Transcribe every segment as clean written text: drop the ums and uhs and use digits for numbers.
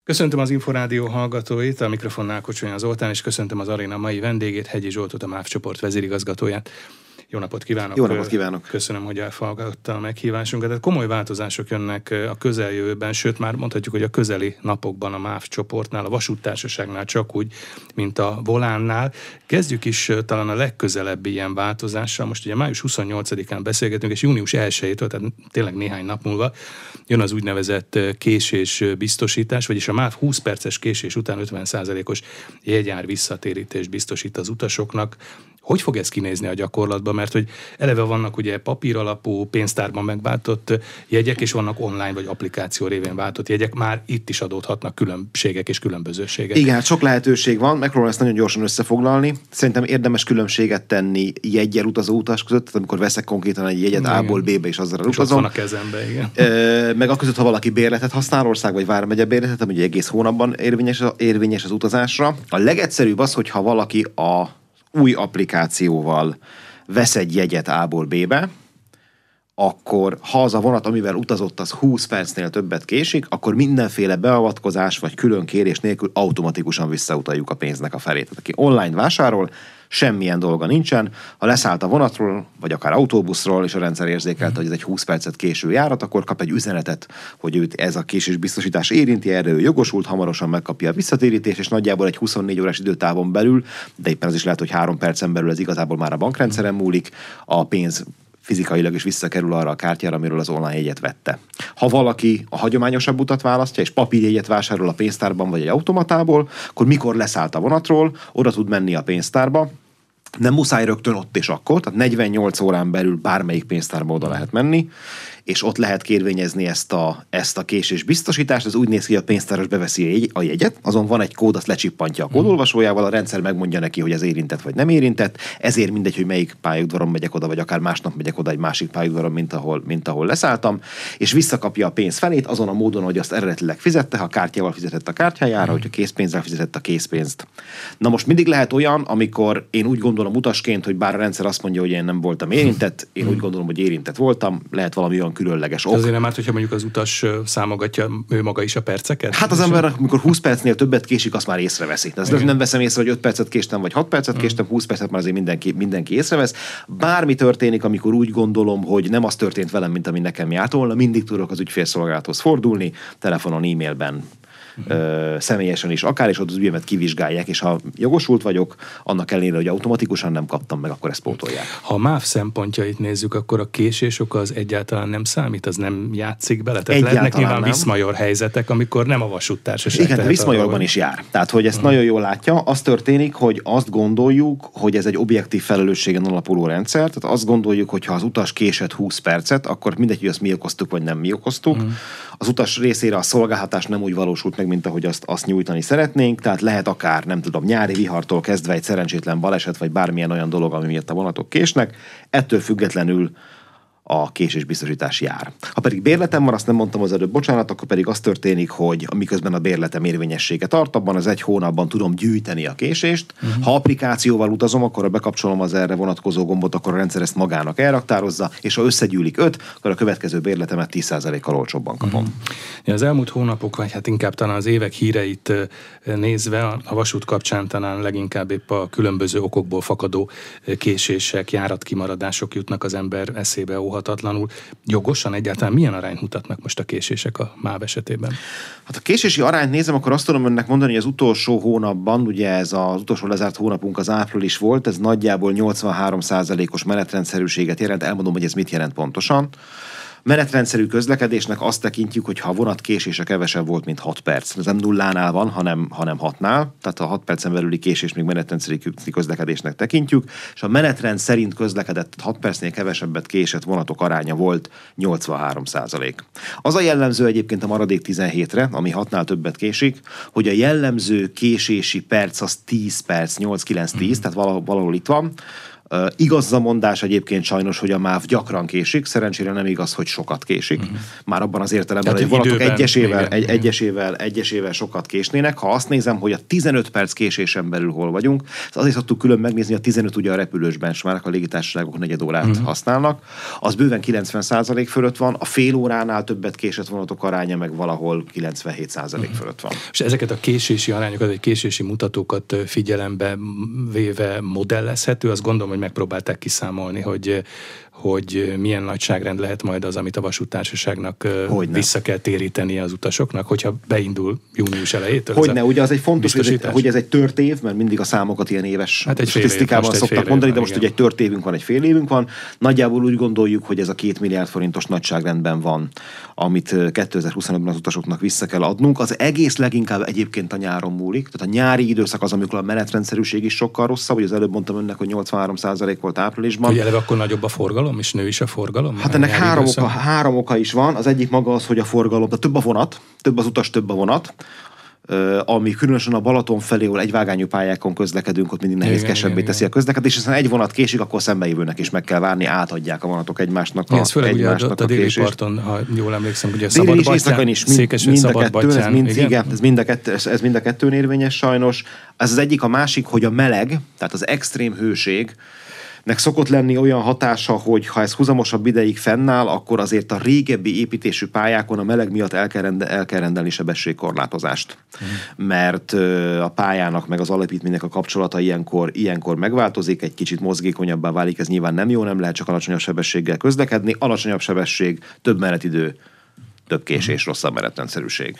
Köszöntöm az Inforádió hallgatóit, a mikrofonnál Kocsonya Zoltán, és köszöntöm az aréna mai vendégét, Hegyi Zsoltot, a MÁV csoport vezérigazgatóját. Jó napot kívánok! Jó napot kívánok! Köszönöm, hogy elfogadta a meghívásunkat. Tehát komoly változások jönnek a közeljövőben, sőt már mondhatjuk, hogy a közeli napokban a MÁV csoportnál, a vasúttársaságnál csak úgy, mint a Volánnál. Kezdjük is talán a legközelebbi ilyen változással. Most ugye május 28-án beszélgetünk, és június 1-től, tehát tényleg néhány nap múlva jön az úgynevezett késés biztosítás, vagyis a MÁV 20 perces késés után 50%-os jegyár visszatérítés biztosít az utasoknak. Hogy fog ez kinézni a gyakorlatban? Mert hogy eleve vannak ugye papíralapú, pénztárban megváltott jegyek, és vannak online vagy applikáció révén váltott jegyek. Már itt is adódhatnak különbségek és különbözőségek. Igen, hát sok lehetőség van, megpróbálom ezt nagyon gyorsan összefoglalni. Szerintem érdemes különbséget tenni jeggyel utazó utas között, tehát amikor veszek konkrétan egy jegyet A-ból B-be, és azzal utazom. Van a kezembe, igen. Meg aközött, ha valaki bérletet használ, ország vagy vármegye bérletet, ami egész hónapban érvényes az utazásra. A legegyszerűbb az, hogyha valaki a új applikációval vesz egy jegyet A-ból B-be, akkor ha az a vonat, amivel utazott, az 20 percnél többet késik, akkor mindenféle beavatkozás vagy külön kérés nélkül automatikusan visszautaljuk a pénznek a felét. Tehát aki online vásárol, semmilyen dolga nincsen. Ha leszállt a vonatról, vagy akár autóbuszról, és a rendszer érzékelte, hogy ez egy 20 percet késő járat, akkor kap egy üzenetet, hogy őt ez a késésbiztosítás érinti, erre ő jogosult, hamarosan megkapja a visszatérítést, és nagyjából egy 24 órás időtávon belül, de éppen az is lehet, hogy 3 percen belül ez igazából már a bankrendszeren múlik, a pénz fizikailag is visszakerül arra a kártyára, amiről az online jegyet vette. Ha valaki a hagyományosabb utat választja, és papírjegyet vásárol a pénztárban vagy egy automatából, akkor mikor leszállt a vonatról, oda tud menni a pénztárba, nem muszáj rögtön ott és akkor, tehát 48 órán belül bármelyik pénztárba oda lehet menni, és ott lehet kérvényezni ezt a késés biztosítást. Ez úgy néz ki, hogy a pénztáros beveszi a jegyet, azon van egy kód, azt lecsippantja a kódolvasójával, a rendszer megmondja neki, hogy ez érintett vagy nem érintett, ezért mindegy, hogy melyik pályaudvaron megyek oda, vagy akár másnap megyek oda egy másik pályaudvaron, mint ahol leszálltam, és visszakapja a pénz felét azon a módon, hogy azt eredetileg fizette, ha kártyával fizetett a kártyájára, hogyha készpénzzel fizetett a készpénzt. Na most mindig lehet olyan, amikor én úgy gondolom utasként, hogy bár a rendszer azt mondja, hogy én nem voltam érintett, én úgy gondolom, hogy érintett voltam, lehet valami olyan különleges ok. Azért nem árt, hogyha mondjuk az utas számogatja ő maga is a perceket? Hát az ember, amikor 20 percnél többet késik, azt már észreveszi. De nem veszem észre, hogy 5 percet késtem, vagy 6 percet késtem, 20 percet már azért mindenki észrevesz. Bármi történik, amikor úgy gondolom, hogy nem az történt velem, mint ami nekem járt volna, mindig tudok az ügyfélszolgálathoz fordulni, telefonon, e-mailben, személyesen is akár, és ott az ügyemet kivizsgálják, és ha jogosult vagyok, annak ellenére, hogy automatikusan nem kaptam meg, akkor ezt pótolják. Ha a MÁV szempontjait nézzük, akkor a késésok az egyáltalán nem számít, az nem játszik bele? Tehát lehetnek nyilván viszmajor helyzetek, amikor nem a vasúttársaság. Igen, de viszmajorban is jár. Tehát, hogy ezt nagyon jól látja, az történik, hogy azt gondoljuk, hogy ez egy objektív felelősségen alapuló rendszer, tehát azt gondoljuk, hogy ha az utas késett 20 percet, akkor mindegy, hogy azt mi okoztuk, vagy nem mi okoztuk. Az utas részére a szolgáltatás nem úgy valósult meg, mint ahogy azt nyújtani szeretnénk, tehát lehet akár, nem tudom, nyári vihartól kezdve egy szerencsétlen baleset, vagy bármilyen olyan dolog, ami miatt a vonatok késnek, ettől függetlenül a késésbiztosítás jár. Ha pedig bérletem van, azt nem mondtam az előbb, bocsánat, akkor pedig az történik, hogy miközben a bérletem érvényessége tart, abban az egy hónapban tudom gyűjteni a késést. Ha applikációval utazom, akkor ha bekapcsolom az erre vonatkozó gombot, akkor a rendszer ezt magának elraktározza, és ha összegyűlik 5, akkor a következő bérletemet 10%-kal olcsóbban kapom. Az elmúlt hónapok, vagy hát inkább talán az évek híreit nézve, a vasút kapcsán talán leginkább épp a különböző okokból fakadó késések, járatkimaradások jutnak az ember eszébe óhatatlanul. Jogosan egyáltalán milyen arányt mutatnak most a késések a MÁV esetében? Hát a késési arányt nézem, akkor azt tudom önnek mondani, hogy az utolsó hónapban, ugye ez az utolsó lezárt hónapunk az április volt, ez nagyjából 83%-os menetrendszerűséget jelent. Elmondom, hogy ez mit jelent pontosan. Menetrendszerű közlekedésnek azt tekintjük, hogy ha a vonat késése kevesebb volt, mint 6 perc. Ez nem nullánál van, hanem 6-nál. Tehát a 6 percen belüli késés még menetrendszerű közlekedésnek tekintjük, és a menetrend szerint közlekedett 6 percnél kevesebbet késett vonatok aránya volt 83%. Az a jellemző egyébként a maradék 17-re, ami 6-nál többet késik, hogy a jellemző késési perc az 10 perc, 8-9-10, tehát valahol itt van. Igaz a mondás egyébként sajnos, hogy a MÁV gyakran késik, szerencsére nem igaz, hogy sokat késik. Már abban az értelemben, hogy vonatok egyesével sokat késnének. Ha azt nézem, hogy a 15 perc késésen belül hol vagyunk, azért szoktuk külön megnézni, a 15 ugye a repülős benchmark, a légitársaságok negyed órát használnak, az bőven 90% fölött van, a fél óránál többet késett vonatok aránya meg valahol 97% fölött van. És ezeket a késési arányokat, vagy késési mutatókat figyelembe véve modellezhető, azt gondolom, hogy megpróbálták kiszámolni, hogy milyen nagyságrend lehet majd az, amit a vasúttársaságnak vissza kell téríteni az utasoknak, hogyha beindul június elejétől. Hogyne, ugye az egy fontos, hogy ez egy tört év, mert mindig a számokat ilyen éves statisztikában szoktak mondani, de most ugye egy tört évünk van, egy fél évünk van. Nagyjából úgy gondoljuk, hogy ez a 2 milliárd forintos nagyságrendben van, amit 2025-ben az utasoknak vissza kell adnunk. Az egész leginkább egyébként a nyáron múlik. Tehát a nyári időszak az, amikor a menetrendszerűség is sokkal rosszabb, hogy az előbb mondtam önnek, hogy 83% volt áprilisban. Ugye eleve akkor nagyobb a forgalom, és nő is a forgalom? Hát ennek három oka is van. Az egyik maga az, hogy a forgalom, tehát több a vonat, több az utas, több a vonat, ami különösen a Balaton felé, ahol egyvágányú pályákon közlekedünk, ott mindig nehézkesebbé teszi a közlekedést, és egy vonat késik, akkor szembejövőnek is meg kell várni, átadják a vonatok egymásnak ez főleg ugye a déli parton, ha jól emlékszem, ugye a Szabadbattyán, Székesfehérszombatbattyán. Igen, ez mind a kettőn érvényes sajnos. Ez az egyik, a másik, hogy a meleg, tehát az extrém hőség, nek szokott lenni olyan hatása, hogy ha ez húzamosabb ideig fennáll, akkor azért a régebbi építésű pályákon a meleg miatt el kell rendelni sebességkorlátozást. Mert a pályának meg az alapítménynek a kapcsolata ilyenkor megváltozik, egy kicsit mozgékonyabbá válik, ez nyilván nem jó, nem lehet csak alacsonyabb sebességgel közlekedni, alacsonyabb sebesség, több menetidő, több késés, rosszabb menetrendszerűség.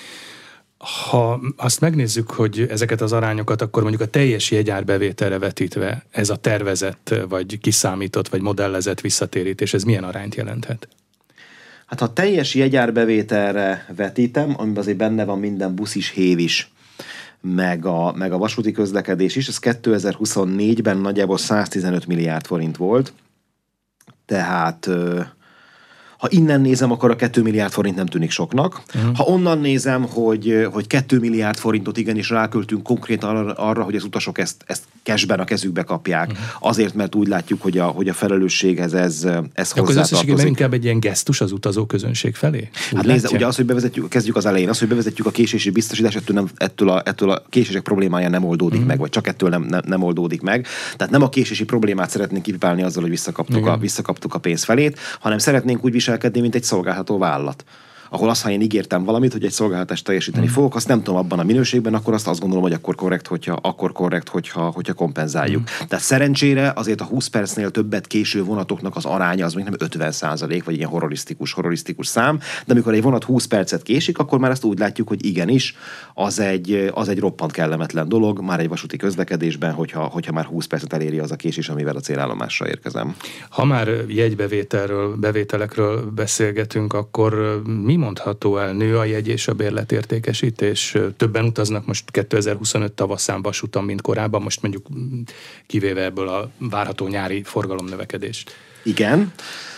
Ha azt megnézzük, hogy ezeket az arányokat, akkor mondjuk a teljes jegyárbevételre vetítve ez a tervezett, vagy kiszámított, vagy modellezett visszatérítés, ez milyen arányt jelenthet? Hát ha teljes jegyárbevételre vetítem, amiben azért benne van minden busz is, hév is, meg a vasúti közlekedés is, ez 2024-ben nagyjából 115 milliárd forint volt, tehát... Ha innen nézem, akkor a 2 milliárd forint nem tűnik soknak. Ha onnan nézem, hogy 2 milliárd forintot igenis ráköltünk konkrétan arra, hogy az utasok ezt cashben a kezükbe kapják, azért, mert úgy látjuk, hogy a felelősséghez ez hozzátartozik. Összességében inkább egy ilyen gesztus az utazó közönség felé? Hát nézze, ugye az, hogy kezdjük az elején, az, hogy bevezetjük a késési biztosítást, ettől a késések problémája nem oldódik meg, vagy csak ettől nem oldódik meg. Tehát nem a késési problémát szeretnénk kipipálni azzal, hogy visszakaptuk a pénz felét, hanem szeretnénk úgy viselkedni, mint egy szolgáltató vállalat. Ahol azt, ha én ígértem valamit, hogy egy szolgáltatást teljesíteni fogok, azt nem tudom abban a minőségben, akkor azt gondolom, hogy akkor korrekt, hogyha kompenzáljuk. Tehát szerencsére azért a 20 percnél többet késő vonatoknak az aránya az még nem 50%, vagy ilyen horrorisztikus szám, de amikor egy vonat 20 percet késik, akkor már azt úgy látjuk, hogy igenis, az egy roppant kellemetlen dolog, már egy vasúti közlekedésben, hogyha már 20 percet eléri az a késés, amivel a célállomásra érkezem. Ha már bevételekről beszélgetünk, akkor mi mondható el? Nő a jegy és a bérletértékesítés? Többen utaznak most 2025 tavaszán vasúton, mint korábban, most mondjuk kivéve ebből a várható nyári forgalomnövekedést. Igen.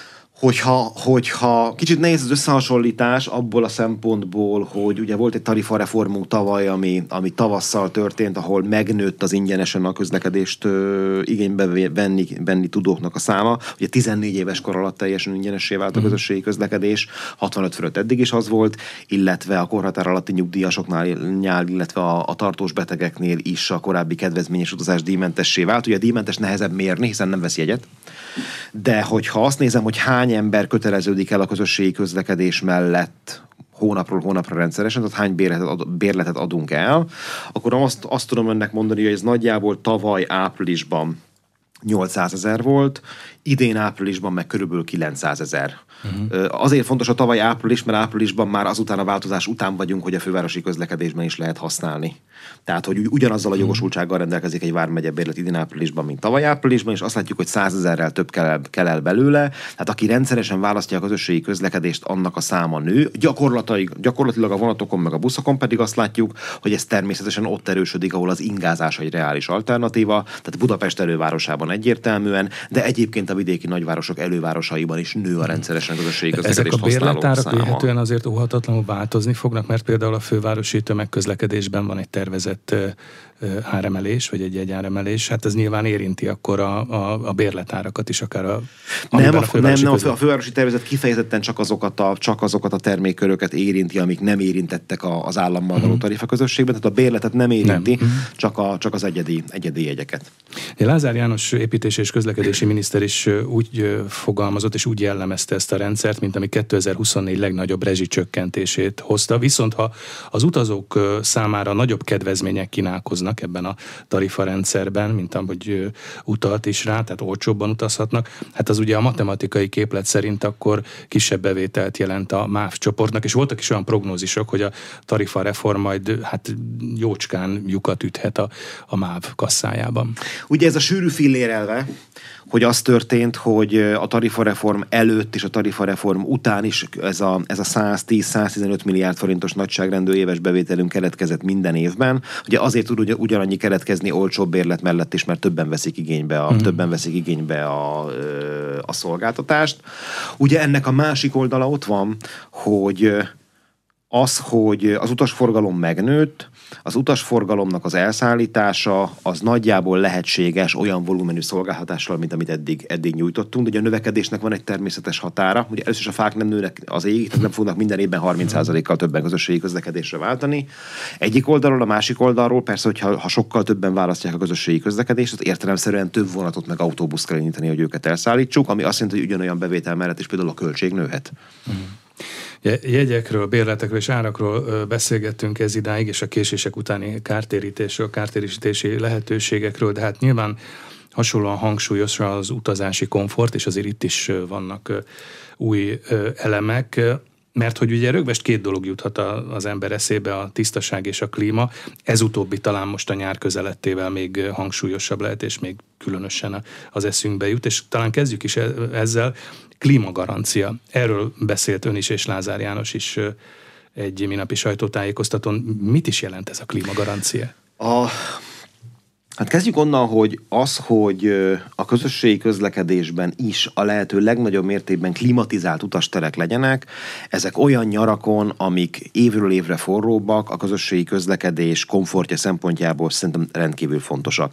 Hogyha kicsit nehéz az összehasonlítás abból a szempontból, hogy ugye volt egy tarifareformunk tavaly, ami tavasszal történt, ahol megnőtt az ingyenesen a közlekedést igénybe venni tudóknak a száma. Ugye 14 éves kor alatt teljesen ingyenessé vált a közösségi közlekedés, 65 fölött eddig is az volt, illetve a korhatár alatti nyugdíjasoknál, illetve a tartós betegeknél is a korábbi kedvezményes utazás díjmentessé vált. Ugye a díjmentes nehezebb mérni, hiszen nem vesz jegyet. De hogyha azt nézem, hogy hány ember köteleződik el a közösségi közlekedés mellett hónapról hónapra rendszeresen, tehát hány bérletet adunk el, akkor azt tudom önnek mondani, hogy ez nagyjából tavaly áprilisban 800 000 volt, idén áprilisban meg körülbelül 900 000. Azért fontos a tavaly április, mert áprilisban már azután a változás után vagyunk, hogy a fővárosi közlekedésben is lehet használni. Tehát, hogy ugyanazzal a jogosultsággal rendelkezik egy vármegye bérlet idén áprilisban, mint tavaly áprilisban, és azt látjuk, hogy 100 000-rel több kell el belőle. Tehát aki rendszeresen választja a közösségi közlekedést, annak a száma nő. Gyakorlatilag a vonatokon meg a buszokon pedig azt látjuk, hogy ez természetesen ott erősödik, ahol az ingázás egy reális alternatíva. Tehát Budapest elővárosában Budapestben egyértelműen, de egyébként a vidéki nagyvárosok elővárosaiban is nő a rendszeresen közösségi közlekedést használó száma. Ezek a bérletárak vélhetően azért óhatatlanul változni fognak, mert például a fővárosi tömegközlekedésben van egy tervezett áremelés, vagy egy áremelés, hát ez nyilván érinti akkor a bérletárakat is, akár a fővárosi tervezet kifejezetten csak azokat a termékköröket érinti, amik nem érintettek az állammal való tarifaközösségben, tehát a bérletet nem érinti, csak az egyedi jegyeket. Lázár János építési és közlekedési miniszter is úgy fogalmazott, és úgy jellemezte ezt a rendszert, mint ami 2024 legnagyobb rezsicsökkentését hozta. Viszont ha az utazók számára nagyobb kedvezmények kínálkoznak ebben a tarifarendszerben, mint ahogy utalt is rá, tehát olcsóbban utazhatnak, hát az ugye a matematikai képlet szerint akkor kisebb bevételt jelent a MÁV csoportnak, és voltak is olyan prognózisok, hogy a tarifareform majd hát jócskán lyukat üthet a MÁV kasszájában. Ugye ez a sűrű fillér elve, hogy az történt, hogy a tarifareform előtt és a tarifareform után is ez a 110-115 milliárd forintos nagyságrendű éves bevételünk keletkezett minden évben. Ugye azért tud ugyanannyi keletkezni olcsóbb bérlet mellett is, mert többen veszik igénybe a szolgáltatást. Ugye ennek a másik oldala ott van, hogy az utasforgalom megnőtt, az utasforgalomnak az elszállítása az nagyjából lehetséges olyan volumenű szolgáltatással, mint amit eddig nyújtottunk, de ugye a növekedésnek van egy természetes határa. Ugye először is a fák nem nőnek az égig, tehát nem fognak minden évben 30%-kal többen közösségi közlekedésre váltani. Egyik oldalról, a másik oldalról persze, hogyha sokkal többen választják a közösségi közlekedést, az értelemszerűen több vonatot meg autóbuszt kell indítani, hogy őket elszállítsuk, ami azt jelenti, hogy ugyanolyan bevétel mellett is például a költség nőhet. Jegyekről, bérletekről és árakról beszélgettünk ez idáig, és a késések utáni kártérítésről, kártérítési lehetőségekről, de hát nyilván hasonlóan hangsúlyos az utazási komfort, és azért itt is vannak új elemek, mert hogy ugye rögvest két dolog juthat az ember eszébe, a tisztaság és a klíma. Ez utóbbi talán most a nyár közelettével még hangsúlyosabb lehet, és még különösen az eszünkbe jut, és talán kezdjük is ezzel. Klímagarancia. Erről beszélt ön is, és Lázár János is egy minapi sajtótájékoztatón. Mit is jelent ez a klímagarancia? Hát kezdjük onnan, hogy a közösségi közlekedésben is a lehető legnagyobb mértékben klimatizált utasterek legyenek, ezek olyan nyarakon, amik évről évre forróbbak, a közösségi közlekedés komfortja szempontjából szerintem rendkívül fontosak.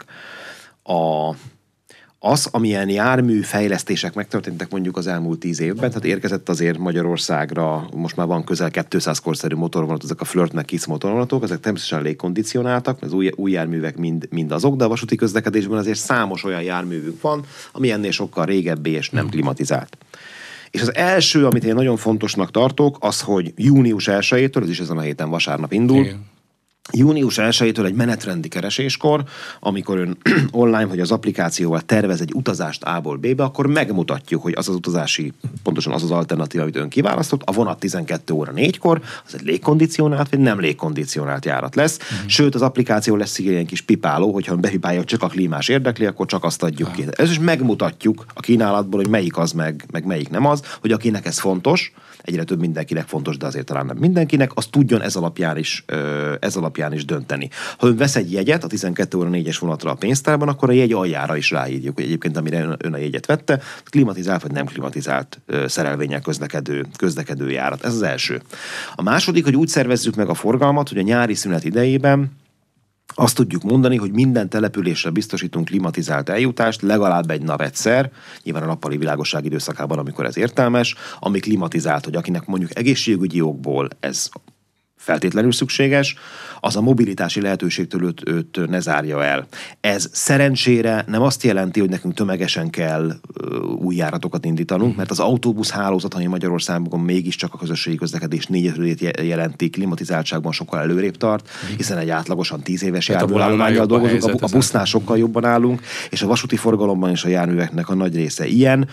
Amilyen jármű fejlesztések megtörténtek mondjuk az elmúlt 10 évben, tehát érkezett azért Magyarországra, most már van közel 200 korszerű motorvonat, ezek a Flirt meg Kiss motorvonatok, ezek természetesen légkondicionáltak, az új járművek mind azok, de a vasúti közlekedésben azért számos olyan járművünk van, ami ennél sokkal régebbi és nem klimatizált. És az első, amit én nagyon fontosnak tartok, az, hogy június 1-től, ez is ezen a héten vasárnap indul, igen. Június 1-től egy menetrendi kereséskor, amikor ön online vagy az applikációval tervez egy utazást A-ból B-be, akkor megmutatjuk, hogy az utazási, pontosan az alternatíva, amit ön kiválasztott, a vonat 12 óra 4-kor, az egy légkondicionált vagy nem légkondicionált járat lesz. Sőt, az applikáció lesz ilyen kis pipáló, hogyha bepipálja, hogy csak a klímás érdekli, akkor csak azt adjuk ki. Ez is megmutatjuk a kínálatból, hogy melyik az, meg melyik nem az, hogy akinek ez fontos, egyre több mindenkinek fontos, de azért talán nem mindenkinek, az tudjon ez alapján is dönteni. Ha ön vesz egy jegyet a 12 óra 4-es vonatra a pénztárban, akkor a jegy aljára is ráírjuk, hogy egyébként amire ön a jegyet vette, klimatizált vagy nem klimatizált szerelvénnyel közlekedő járat. Ez az első. A második, hogy úgy szervezzük meg a forgalmat, hogy a nyári szünet idejében azt tudjuk mondani, hogy minden településre biztosítunk klimatizált eljutást, legalább egy nap egyszer, nyilván a nappali világosság időszakában, amikor ez értelmes, ami klimatizált, hogy akinek mondjuk egészségügyi okból ez feltétlenül szükséges, az a mobilitási lehetőségtől őt ne zárja el. Ez szerencsére nem azt jelenti, hogy nekünk tömegesen kell új járatokat indítanunk, mert az autóbusz hálózat, ami Magyarországon mégiscsak a közösségi közlekedés 4/5-ét jelenti, klimatizáltságban sokkal előrébb tart, hiszen egy átlagosan 10 éves járműállománnyal dolgozunk, a busznál sokkal jobban állunk, és a vasúti forgalomban is a járműveknek a nagy része ilyen.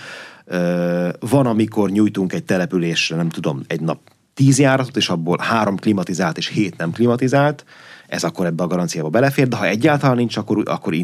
Van, amikor nyújtunk egy településre, nem tudom, egy nap 10 járatot, és abból 3 klimatizált és 7 nem klimatizált, ez akkor ebbe a garanciába belefér, de ha egyáltalán nincs, akkor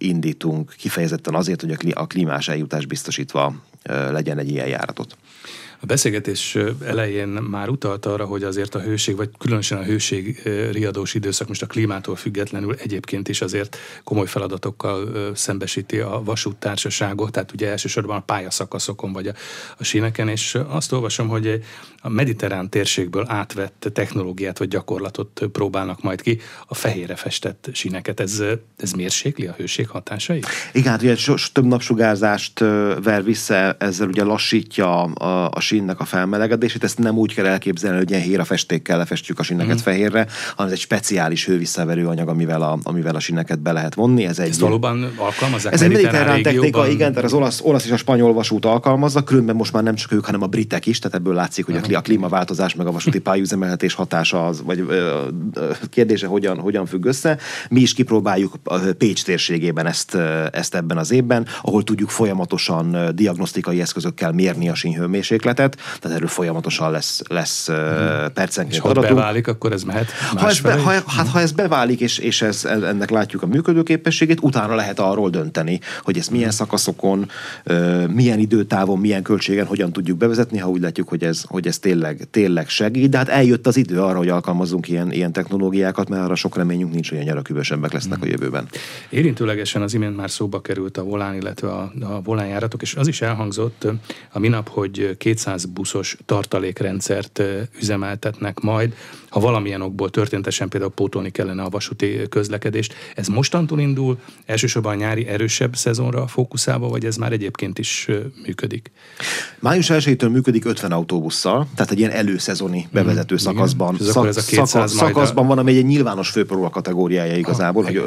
indítunk kifejezetten azért, hogy a klímás eljutás biztosítva legyen egy ilyen járatot. A beszélgetés elején már utalt arra, hogy azért a hőség, vagy különösen a hőség riadós időszak most a klímától függetlenül egyébként is azért komoly feladatokkal szembesíti a vasúttársaságot, tehát ugye elsősorban a pályaszakaszokon vagy a síneken, és azt olvasom, hogy a mediterrán térségből átvett technológiát vagy gyakorlatot próbálnak majd ki, a fehérre festett síneket. Ez mérsékli a hőség hatásait? Igen, hát ugye több napsugárzást ver vissza, ezzel ugye lassítja a sínnek a felmelegedését, ezt nem úgy kell elképzelni, hogy ilyen hírafestékkel lefestjük a síneket fehérre, hanem ez egy speciális hővisszaverő anyag, amivel a síneket be lehet vonni. Ezt valóban alkalmazzák? Ez egy mediterrán technika, igen, tehát az olasz és a spanyol vasút alkalmazza, különben most már nem csak ők, hanem a britek is, tehát ebből látszik, hogy a klímaváltozás meg a vasúti pályaüzemeltetés hatása az, vagy kérdése hogyan függ össze. Mi is kipróbáljuk Pécs térségében ezt ebben az évben, ahol tudjuk folyamatosan diagnosztikai eszközökkel mérni a sínhőmérsékletet, tehát erről folyamatosan lesz percenként és ha adatunk. beválik, akkor ez mehet másfelé? Ha ez beválik, és ennek látjuk a működőképességét, utána lehet arról dönteni, hogy ezt milyen szakaszokon, milyen időtávon, milyen költségen hogyan tudjuk bevezetni, ha úgy látjuk, hogy ez tényleg segít, de hát eljött az idő arra, hogy alkalmazzunk ilyen technológiákat, mert arra sok reményünk nincs, hogy a nyarak hűvösebbek lesznek a jövőben. Érintőlegesen az imént már szóba került a volán, illetve a volánjáratok, és az is elhangzott a minap, hogy 200 buszos tartalékrendszert üzemeltetnek majd, ha valamilyen okból történetesen például pótolni kellene a vasúti közlekedést. Ez mostantól indul, elsősorban a nyári erősebb szezonra fókuszálva, vagy ez már egyébként is működik? Május 1-től működik 50 autóbusszal, tehát egy ilyen előszezoni bevezető szakaszban. Szakaszban van, ami egy nyilvános főpróba kategóriája igazából, hogy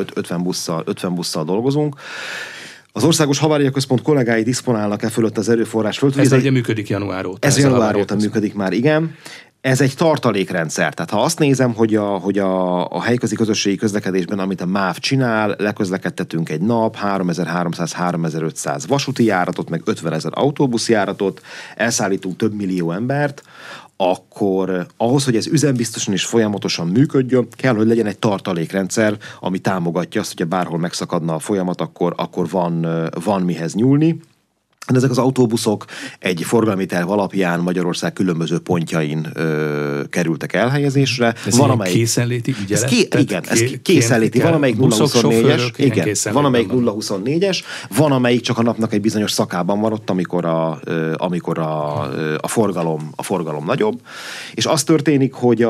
50 busszal dolgozunk. Az Országos Havária Központ kollégái diszponálnak fölött az erőforrás fölött. Ez ugye működik január óta. Ez január óta működik már, igen. Ez egy tartalékrendszer. Tehát ha azt nézem, hogy a helyközi közösségi közlekedésben, amit a MÁV csinál, leközlekedtetünk egy nap 3300-3500 vasúti járatot, meg 50 000 autóbuszjáratot, elszállítunk több millió embert, akkor ahhoz, hogy ez üzembiztosan és folyamatosan működjön, kell, hogy legyen egy tartalékrendszer, ami támogatja azt, hogyha bárhol megszakadna a folyamat, akkor van mihez nyúlni. Ezek az autóbuszok egy forgalmi terv alapján Magyarország különböző pontjain kerültek elhelyezésre. Ez van, amelyik készenléti ügyelet? Igen, ez készenléti. Van, amelyik 0-24-es. Igen, van, amelyik 0-24-es. Van, amelyik csak a napnak egy bizonyos szakában van ott, amikor a forgalom nagyobb. És az történik, hogy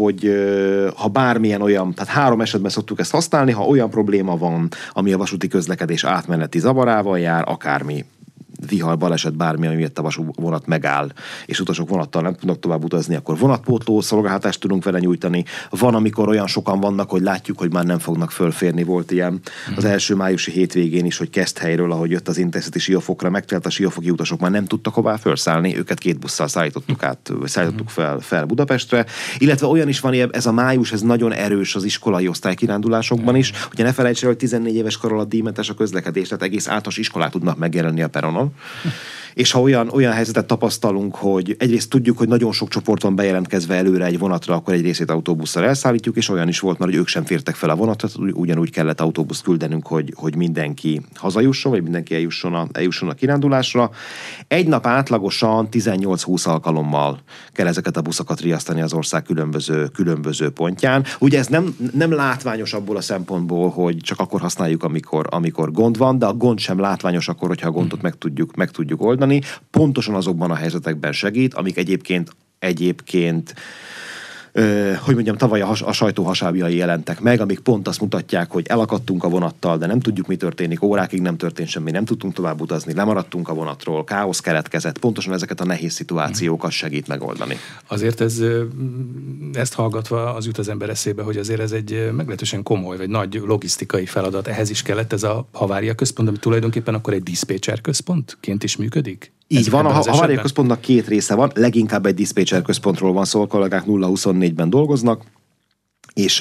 ha bármilyen olyan, tehát 3 esetben szoktuk ezt használni, ha olyan probléma van, ami a vasúti közlekedés átmeneti zavarával jár, akármi vihar, baleset, bármi, ami miatt a vasútvonat megáll, és utasok vonattal nem tudnak tovább utazni, akkor vonatpótló szolgáltatást tudunk vele nyújtani. Van, amikor olyan sokan vannak, hogy látjuk, hogy már nem fognak fölférni. Volt ilyen az első májusi hétvégén is, hogy Keszthelyről, ahogy jött az Intercity Siófokra, megtelt a siófoki utasok már nem tudtak hová fölszállni, őket 2 busszal szállítottuk fel Budapestre. Illetve olyan is van, ez a május, ez nagyon erős az iskolai osztálykirándulásokban is. Ugye ne felejts el, hogy 14 éves kor alatt díjmentes a közlekedés, tehát egész általános iskolák tudnak megjelenni a peronon. És ha olyan helyzetet tapasztalunk, hogy egyrészt tudjuk, hogy nagyon sok csoport van bejelentkezve előre egy vonatra, akkor egy részét autóbusszal elszállítjuk, és olyan is volt már, hogy ők sem fértek fel a vonatra, ugyanúgy kellett autóbuszt küldenünk, hogy mindenki hazajusson, vagy mindenki eljusson a kirándulásra. Egy nap átlagosan 18-20 alkalommal kell ezeket a buszokat riasztani az ország különböző pontján. Ugye ez nem látványos abból a szempontból, hogy csak akkor használjuk, amikor gond van, de a gond sem látványos akkor, hogyha a gondot meg tudjuk oldani. Pontosan azokban a helyzetekben segít, amik egyébként hogy mondjam, tavaly a sajtó hasábjai jelentek meg, amik pont azt mutatják, hogy elakadtunk a vonattal, de nem tudjuk, mi történik, órákig nem történt semmi, nem tudtunk tovább utazni, lemaradtunk a vonatról, káosz keletkezett, pontosan ezeket a nehéz szituációkat segít megoldani. Azért ezt hallgatva az jut az ember eszébe, hogy azért ez egy meglehetősen komoly, vagy nagy logisztikai feladat. Ehhez is kellett ez a Havária Központ, ami tulajdonképpen akkor egy diszpécser központként is működik? Így van, a Havária Központnak 2 része van, leginkább egy diszpécser központról van szó, a kollégák 0-24-ben dolgoznak, és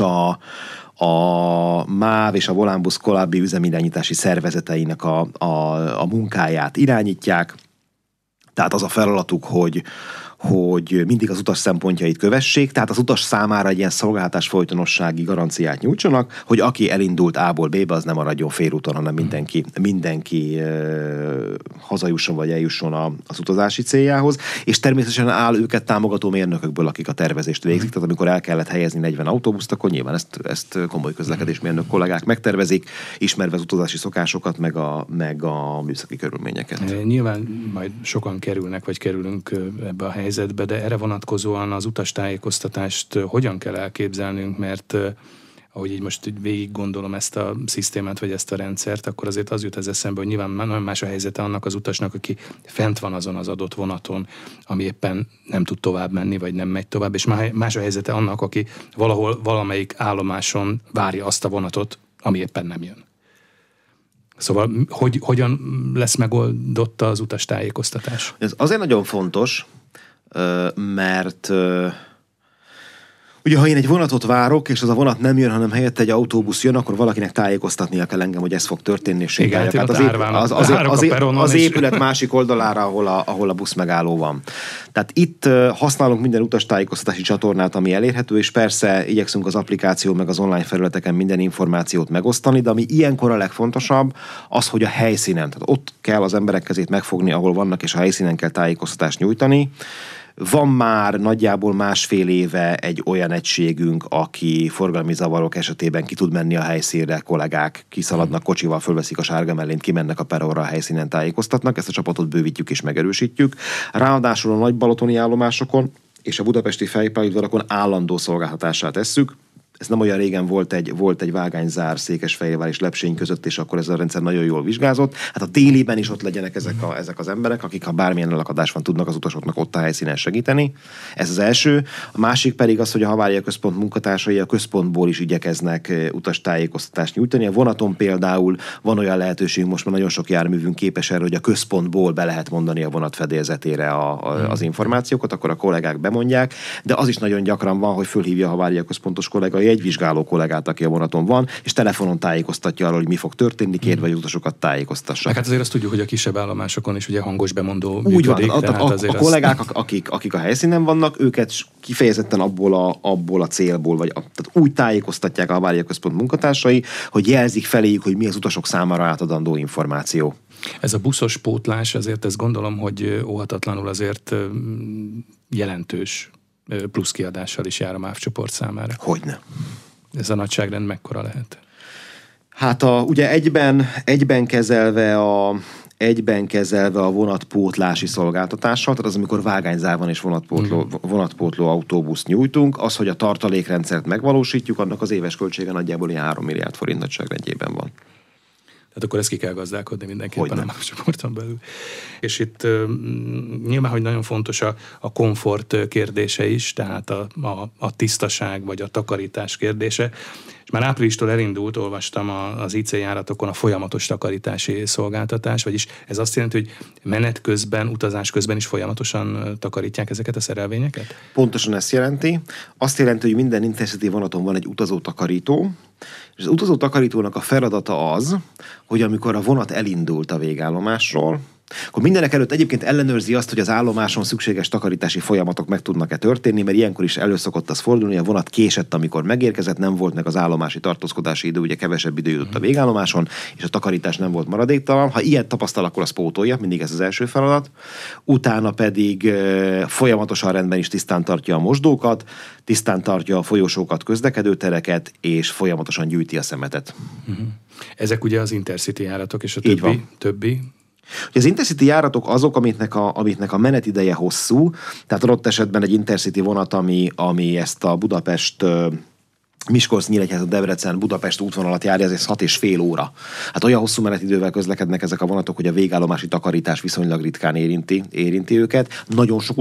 a MÁV és a Volánbusz korábbi üzemirányítási szervezeteinek a munkáját irányítják. Tehát az a feladatuk, hogy mindig az utas szempontjait kövessék, tehát az utas számára egy ilyen szolgáltatás folytonossági garanciát nyújtsanak, hogy aki elindult A-ból B-be, az nem maradjon félúton, hanem mindenki hazajusson vagy eljusson az utazási céljához, és természetesen áll őket támogató mérnökökből, akik a tervezést végzik, tehát amikor el kellett helyezni 40 autóbuszt, akkor nyilván ezt komoly közlekedésmérnök kollégák megtervezik, ismerve az utazási szokásokat, meg a műszaki körülményeket. Nyilván majd sokan kerülnek, vagy kerülünk ebbe a helyzetbe, de erre vonatkozóan az utastájékoztatást hogyan kell elképzelnünk, mert ahogy így most végig gondolom ezt a szisztémát, vagy ezt a rendszert, akkor azért az jut az eszembe, hogy nyilván nagyon más a helyzete annak az utasnak, aki fent van azon az adott vonaton, ami éppen nem tud tovább menni, vagy nem megy tovább, és más a helyzete annak, aki valahol valamelyik állomáson várja azt a vonatot, ami éppen nem jön. Szóval hogyan lesz megoldott az utastájékoztatás? Ez azért nagyon fontos, mert ugye, ha én egy vonatot várok, és az a vonat nem jön, hanem helyette egy autóbusz jön, akkor valakinek tájékoztatnia kell engem, hogy ez fog történni, és igen, hát az épület másik oldalára, ahol a busz megálló van. Tehát itt használunk minden utastájékoztatási csatornát, ami elérhető, és persze igyekszünk az applikáció meg az online felületeken minden információt megosztani, de ami ilyenkor a legfontosabb, az, hogy a helyszínen, tehát ott kell az emberek kezét megfogni, ahol vannak, és a helyszínen kell tájékoztatást nyújtani. Van már nagyjából 1,5 éve egy olyan egységünk, aki forgalmi zavarok esetében ki tud menni a helyszínre, kollégák kiszaladnak kocsival, fölveszik a sárga mellényt, kimennek a peronra, a helyszínen tájékoztatnak, ezt a csapatot bővítjük és megerősítjük. Ráadásul a nagybalatoni állomásokon és a budapesti fejpályaudvarakon állandó szolgáltatását tesszük. Ez nem olyan régen volt egy vágányzár Székesfehérvár és Lepsény között, és akkor ez a rendszer nagyon jól vizsgázott. Hát a déliben is ott legyenek ezek az emberek, akik, ha bármilyen elakadás van, tudnak az utasoknak ott a helyszínen segíteni. Ez az első. A másik pedig az, hogy a Havária Központ munkatársai a központból is igyekeznek utastájékoztatást nyújtani. A vonaton például van olyan lehetőség, most már nagyon sok járművünk képes erre, hogy a központból be lehet mondani a vonat fedélzetére az információkat, akkor a kollégák bemondják, de az is nagyon gyakran van, hogy fölhívja a Havária Központos kollega egy vizsgáló kollégát, aki a vonaton van, és telefonon tájékoztatja arról, hogy mi fog történni, kérve, hogy utasokat tájékoztassak. Hát azért azt tudjuk, hogy a kisebb állomásokon is ugye hangos bemondó úgy működik. Van, a kollégák, akik a helyszínen vannak, őket kifejezetten abból a célból, vagy tehát úgy tájékoztatják a Havária Központ munkatársai, hogy jelzik feléjük, hogy mi az utasok számára átadandó információ. Ez a buszos pótlás, azért ezt gondolom, hogy óhatatlanul azért jelentős plusz kiadással is jár a MÁV csoport számára. Hogyne. Ez a nagyságrend mekkora lehet? Hát ugye egyben kezelve a vonatpótlási szolgáltatással, tehát az, amikor vágányzár van és vonatpótló autóbuszt nyújtunk, az, hogy a tartalékrendszert megvalósítjuk, annak az éves költsége nagyjából 3 milliárd forint nagyságrendjében van. Tehát akkor ezt ki kell gazdálkodni mindenképpen a MÁV csoporton belül. És itt nyilván, hogy nagyon fontos a komfort kérdése is, tehát a tisztaság vagy a takarítás kérdése. És már áprilistól elindult, olvastam az IC járatokon a folyamatos takarítási szolgáltatás, vagyis ez azt jelenti, hogy menet közben, utazás közben is folyamatosan takarítják ezeket a szerelvényeket? Pontosan ezt jelenti. Azt jelenti, hogy minden Intercity vonaton van egy utazótakarító, és az utazótakarítónak a feladata az, hogy amikor a vonat elindult a végállomásról, akkor mindenek előtt egyébként ellenőrzi azt, hogy az állomáson szükséges takarítási folyamatok meg tudnak-e történni, mert ilyenkor is elő szokott az fordulni, a vonat késett, amikor megérkezett, nem volt meg az állomási tartózkodási idő, ugye kevesebb idő jutott a végállomáson, és a takarítás nem volt maradéktalan. Ha ilyet tapasztal, akkor azt pótolja, mindig ez az első feladat. Utána pedig folyamatosan rendben is tisztán tartja a mosdókat, tisztán tartja a folyosókat, közlekedőtereket, és folyamatosan gyűjti a szemetet. Ezek ugye az Intercity járatok, és a többi? Ugye az Intercity járatok azok, amiknek a menetideje hosszú, tehát adott esetben egy Intercity vonat, ami ezt a Budapest Miskolc-Nyíregyháza, Debrecen, Budapest útvonalat járja, ez 6,5 óra. Hát olyan hosszú menetidővel közlekednek ezek a vonatok, hogy a végállomási takarítás viszonylag ritkán érinti őket. Nagyon sok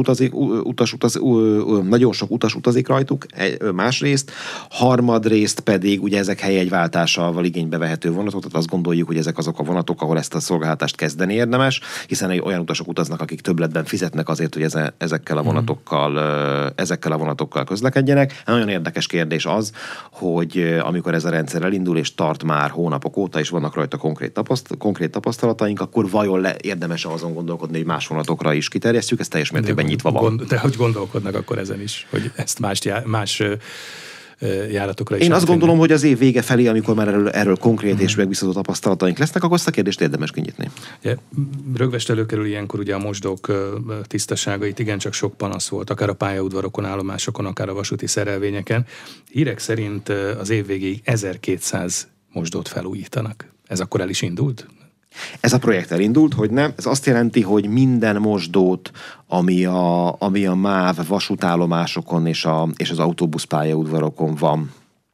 utas utazik rajtuk, másrészt. Harmadrészt pedig ugye ezek helyegyváltásával igénybe vehető vonatok, tehát azt gondoljuk, hogy ezek azok a vonatok, ahol ezt a szolgáltatást kezdeni érdemes, hiszen olyan utasok utaznak, akik többletben fizetnek azért, hogy ezekkel a vonatokkal közlekedjenek. Nagyon érdekes kérdés az, hogy amikor ez a rendszer elindul, és tart már hónapok óta, és vannak rajta konkrét tapasztalataink, akkor vajon érdemes azon gondolkodni, hogy más vonatokra is kiterjesztjük, ez teljes mértékben nyitva van. De hogy gondolkodnak akkor ezen is, hogy ezt más járatokra is. Én azt gondolom, hogy az év vége felé, amikor már erről konkrét és megbízható tapasztalataink lesznek, akkor azt a kérdést érdemes kinyitni. Rögvest előkerül ilyenkor ugye a mosdók tisztaságait, igencsak sok panasz volt, akár a pályaudvarokon, állomásokon, akár a vasúti szerelvényeken. Hírek szerint az év végéig 1200 mosdót felújítanak. Ez akkor el is indult? Ez a projekt elindult, hogy nem. Ez azt jelenti, hogy minden mosdót, ami a MÁV vasútállomásokon és az autóbuszpályaudvarokon van,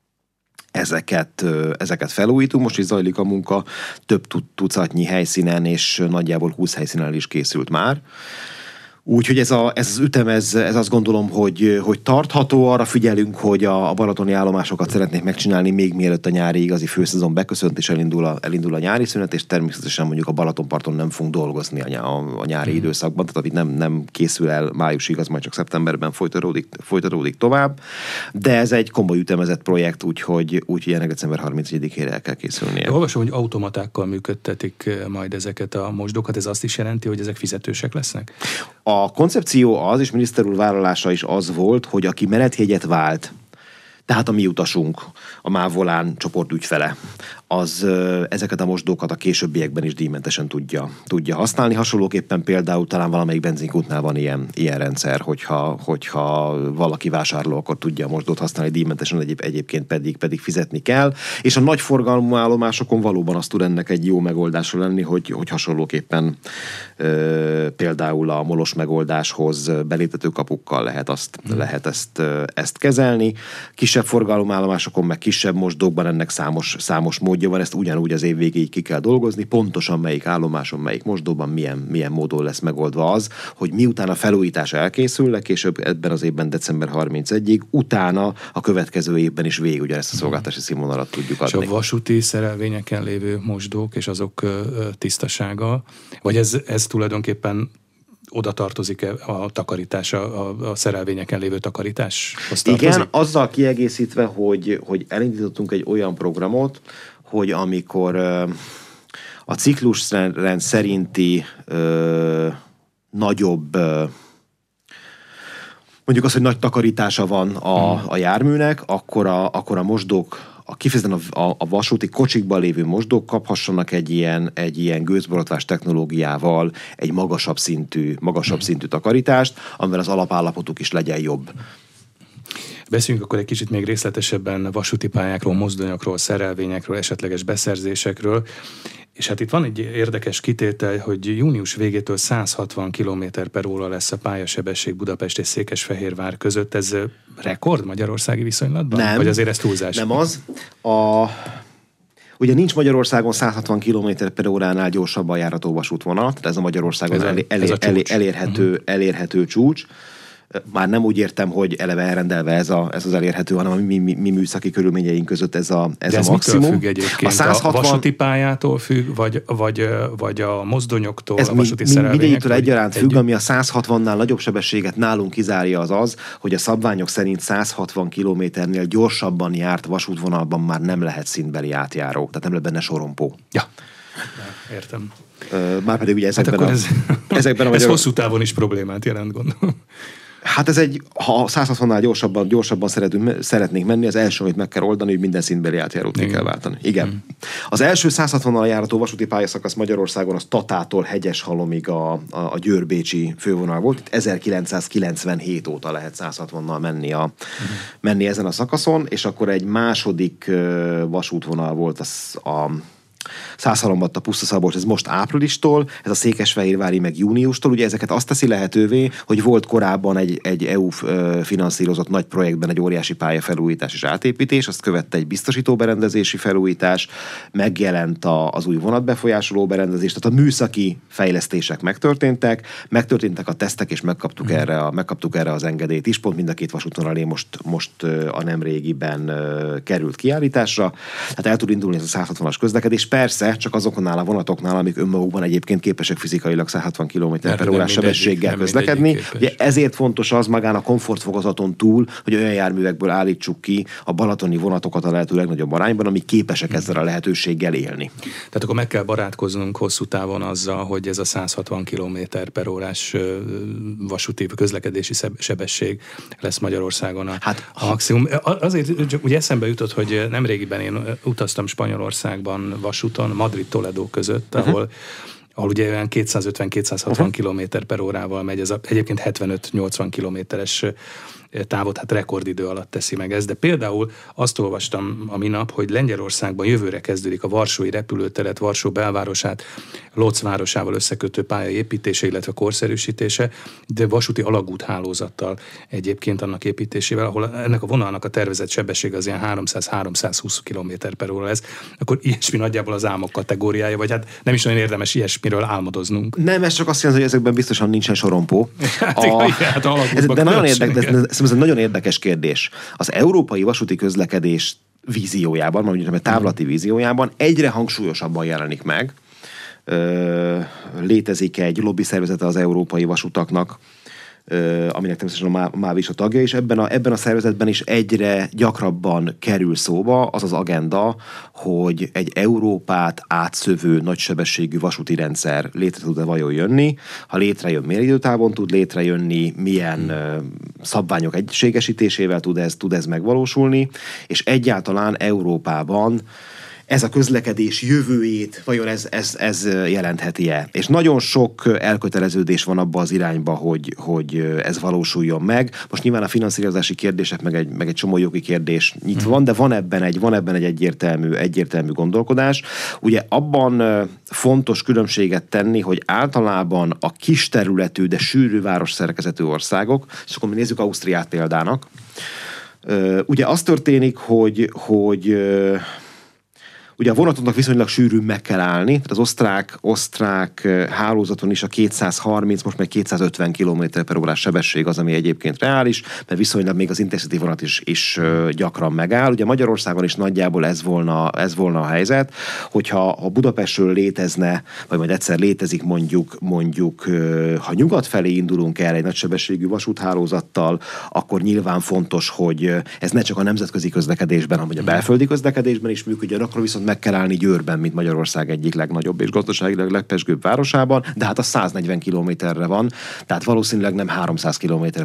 ezeket felújítunk. Most is zajlik a munka több tucatnyi helyszínen, és nagyjából 20 helyszínen is készült már. Úgyhogy ez az ütem, ez azt gondolom, hogy tartható. Arra figyelünk, hogy a balatoni állomásokat szeretnék megcsinálni még mielőtt a nyári igazi főszezon beköszönt, és elindul a nyári szünet, és természetesen mondjuk a Balatonparton nem fogunk dolgozni a nyári időszakban, tehát amit nem készül el májusig, az majd csak szeptemberben folytatódik tovább. De ez egy komoly ütemezett projekt, úgyhogy ennek december 31-ére el kell készülnie. Olvasom, hogy automatákkal működtetik majd ezeket a mosdókat. Ez azt is jelenti, hogy ezek fizetősek lesznek? A koncepció az, és miniszter úr vállalása is az volt, hogy aki menetjegyet vált, tehát a mi utasunk, a MÁV Volán csoport ügyfele, az ezeket a mosdókat a későbbiekben is díjmentesen tudja használni. Hasonlóképpen például talán valamelyik benzinkútnál van ilyen rendszer, hogyha valaki vásárló, akkor tudja a mosdót használni díjmentesen, egyébként pedig fizetni kell. És a nagy forgalmú állomásokon valóban azt tud ennek egy jó megoldásra lenni, hogy hasonlóképpen például a molos megoldáshoz beléptető kapukkal lehet ezt kezelni. Kisebb forgalmú állomásokon, meg kisebb mosdókban ennek számos módja van, ezt ugyanúgy az év végéig ki kell dolgozni, pontosan melyik állomáson, melyik mosdóban milyen módon lesz megoldva az, hogy miután a felújítás elkészül, legkésőbb ebben az évben december 31-ig, utána a következő évben is végig ugyanezt a szolgáltatási színvonalat tudjuk adni. És a vasúti szerelvényeken lévő mosdók és azok tisztasága, vagy ez tulajdonképpen oda tartozik a takarítás, a szerelvényeken lévő takarításhoz tartozik? Igen, azzal kiegészítve, hogy elindítottunk egy olyan programot, hogy amikor a ciklusrend szerinti nagyobb, mondjuk az, hogy nagy takarítása van a járműnek, akkor a mosdók, kifejezetten a vasúti kocsikban lévő mosdók kaphassanak egy ilyen gőzborotvás technológiával egy magasabb szintű takarítást, amivel az alapállapotuk is legyen jobb. Beszéljünk akkor egy kicsit még részletesebben vasúti pályákról, mozdonyokról, szerelvényekről, esetleges beszerzésekről. És hát itt van egy érdekes kitétel, hogy június végétől 160 km/h lesz a pályasebesség Budapest és Székesfehérvár között. Ez rekord magyarországi viszonylatban? Nem. Vagy azért ez túlzás? Nem az. Ugye nincs Magyarországon 160 km/h-nál gyorsabban járható vasútvonal, tehát ez a Magyarországon elérhető csúcs. Már nem úgy értem, hogy eleve elrendelve ez az elérhető, hanem a mi műszaki körülményeink között ez a maximum. Függ egyébként? A 160... vasúti pályától függ, vagy a mozdonyoktól, a vasúti szerelvényektől? Mindegytől egyaránt függ, ami a 160-nál nagyobb sebességet nálunk kizárja az, hogy a szabványok szerint 160 km-nél gyorsabban járt vasútvonalban már nem lehet szintbeli átjáró, tehát nem lehet benne sorompó. Ja, értem. Márpedig ugye ezekben ez hosszú távon is problémát jelent, gondolom. Hát ha 160-nál gyorsabban szeretnénk menni, az első, amit meg kell oldani, hogy minden szintbeli átjárót ki kell váltani. Igen. Az első 160-nal járató vasúti pályaszakasz Magyarországon az Tatától Hegyeshalomig a Győr-Bécsi fővonal volt. Itt 1997 óta lehet 160-nal menni ezen a szakaszon, és akkor egy második vasútvonal volt a Szászhalombatta, Pusztaszalbos, ez most áprilistól, ez a Székesfehérvári meg júniustól, ugye ezeket azt teszi lehetővé, hogy volt korábban egy EU finanszírozott nagy projektben egy óriási pályafelújítás és átépítés, azt követte egy biztosítóberendezési felújítás, megjelent az új vonatbefolyásoló berendezés, tehát a műszaki fejlesztések megtörténtek a tesztek, és megkaptuk erre az engedélyt is, pont mind a két vasútvonal most a nemrégiben került kiállításra, tehát el tud indulni ez a 160-as közlekedés, persze csak azoknál a vonatoknál, amik önmagukban egyébként képesek fizikailag 160 km/h sebességgel közlekedni. Ugye ezért fontos az magán a komfortfokozaton túl, hogy olyan járművekből állítsuk ki a balatoni vonatokat a lehető legnagyobb arányban, amik képesek ezzel a lehetőséggel élni. Tehát akkor meg kell barátkoznunk hosszú távon azzal, hogy ez a 160 km/h vasúti közlekedési sebesség lesz Magyarországon a maximum. Azért csak ugye eszembe jutott, hogy nemrégiben én utaztam Spanyolországban vasúton, Madrid-Toledo között, ahol ugye olyan 250-260 km/h megy, ez egyébként 75-80 kilométeres távot, hát rekordidő alatt teszi meg ez, de például azt olvastam a minap, hogy Lengyelországban jövőre kezdődik a Varsói repülőteret, Varsó belvárosát Lodz városával összekötő pálya építése, illetve korszerűsítése, de vasúti alagúthálózattal egyébként annak építésével, ahol ennek a vonalnak a tervezett sebessége az ilyen 300-320 km/h lesz, akkor ilyesmi nagyjából az álmok kategóriája, vagy hát nem is nagyon érdemes ilyesmiről álmodoznunk. Nem, ez csak azt jelenti, hogy ezekben biztosan nincsen sorompó. De nagyon ez egy nagyon érdekes kérdés. Az európai vasúti közlekedés víziójában, mondjuk távlati víziójában egyre hangsúlyosabban jelenik meg. Létezik egy lobby szervezete az európai vasutaknak, aminek természetesen a MÁV is a tagja, és ebben a szervezetben is egyre gyakrabban kerül szóba az az agenda, hogy egy Európát átszövő nagysebességű vasúti rendszer létre tud-e vajon jönni. Ha létrejön, milyen időtávon tud létrejönni, milyen szabványok egységesítésével tud ez megvalósulni, és egyáltalán Európában ez a közlekedés jövőjét, vajon ez jelentheti-e? És nagyon sok elköteleződés van abba az irányba, hogy ez valósuljon meg. Most nyilván a finanszírozási kérdések, meg egy csomó jogi kérdés nyitva van, de van ebben egy egyértelmű gondolkodás. Ugye abban fontos különbséget tenni, hogy általában a kis területű, de sűrű városszerkezetű országok, és akkor mi nézzük Ausztriát példának, ugye az történik, hogy ugye a vonatoknak viszonylag sűrűn meg kell állni, tehát az osztrák hálózaton is a 230, most meg 250 km/h sebesség az, ami egyébként reális, mert viszonylag még az Intercity vonat is gyakran megáll. Ugye Magyarországon is nagyjából ez volna a helyzet, hogyha Budapestről létezne, vagy majd egyszer létezik mondjuk ha nyugat felé indulunk el egy nagysebességű vasúthálózattal, akkor nyilván fontos, hogy ez ne csak a nemzetközi közlekedésben, hanem a belföldi közlekedésben is működjön, akkor viszont meg kell állni Győrben, mint Magyarország egyik legnagyobb és gazdaságilag legpezsgőbb városában, de hát a 140 kilométerre van, tehát valószínűleg nem 300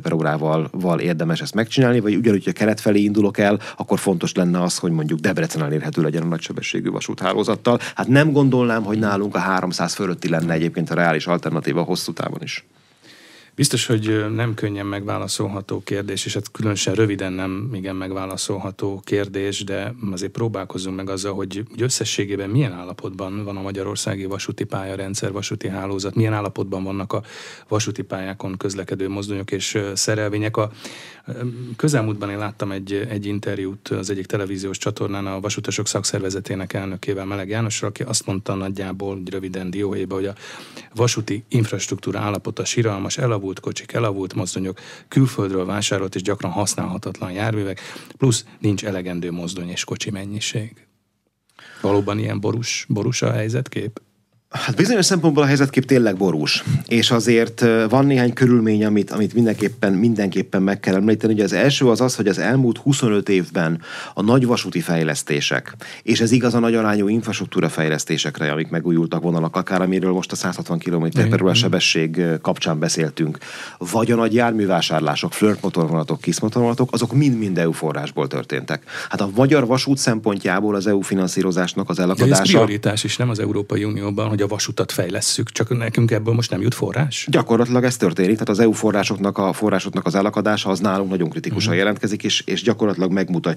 km/h érdemes ezt megcsinálni, vagy ugyanúgy, hogy a kelet felé indulok el, akkor fontos lenne az, hogy mondjuk Debrecen elérhető legyen a nagysebességű vasúthálózattal. Hát nem gondolnám, hogy nálunk a 300 fölötti lenne egyébként a reális alternatíva hosszú távon is. Biztos, hogy nem könnyen megválaszolható kérdés, és hát különösen röviden nem igen megválaszolható kérdés, de azért próbálkozzunk meg azzal, hogy összességében milyen állapotban van a magyarországi vasúti pályarendszer, vasúti hálózat, milyen állapotban vannak a vasúti pályákon közlekedő mozdonyok és szerelvények. A közelmúltban én láttam egy interjút az egyik televíziós csatornán a vasutasok szakszervezetének elnökével, Meleg Jánossal, aki azt mondta nagyjából, röviden dióhéjba, hogy a vasúti infrastruktúra állapota siralmas, elavult kocsik, elavult mozdonyok, külföldről vásárolt és gyakran használhatatlan járművek, plusz nincs elegendő mozdony és kocsi mennyiség. Valóban ilyen borús a helyzetkép? Hát bizonyos szempontból a helyzetkép tényleg borús, és azért van néhány körülmény, amit mindenképpen meg kell említeni. Ugye az első az, hogy az elmúlt 25 évben a nagy vasúti fejlesztések, és ez igaz a nagy arányú infrastruktúra fejlesztésekre, amik megújultak vonalak, akár amiről most a 160 km/h sebesség kapcsán beszéltünk, vagy a nagy járművásárlások, flört-motorvonatok, KISZ-motorvonatok, azok mind EU forrásból történtek. Hát a magyar vasút szempontjából az EU finanszírozásnak az elakadása... De ez prioritás is, nem az Európai Unióban, hogy a vasutat fejlesszük, csak nekünk ebből most nem jut forrás? Gyakorlatilag ez történik, tehát az EU forrásoknak az elakadása az nálunk nagyon kritikusan jelentkezik, és gyakorlatilag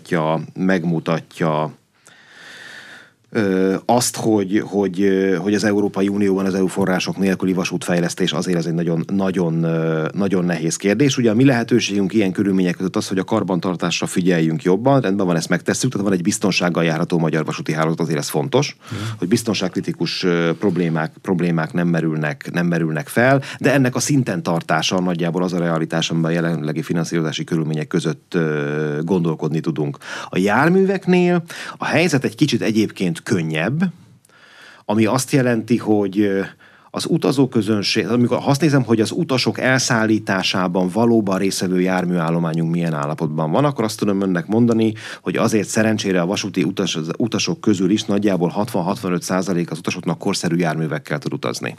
megmutatja azt, hogy az Európai Unióban az EU források nélküli vasútfejlesztés azért ez egy nagyon nehéz kérdés. Ugye a mi lehetőségünk ilyen körülmények között az, hogy a karbantartásra figyeljünk jobban, rendben van, ezt megtesszük, tehát van egy biztonsággal járható magyar vasúti hálózat, azért ez fontos, hogy biztonságkritikus problémák nem merülnek fel, de ennek a szinten tartása nagyjából az a realitás, amiben a jelenlegi finanszírozási körülmények között gondolkodni tudunk. A járműveknél a helyzet egy kicsit egyébként könnyebb, ami azt jelenti, hogy az utazóközönség, amikor azt nézem, hogy az utasok elszállításában valóban részvevő járműállományunk milyen állapotban van, akkor azt tudom önnek mondani, hogy azért szerencsére a vasúti utasok közül is nagyjából 60-65% az utasoknak korszerű járművekkel tud utazni.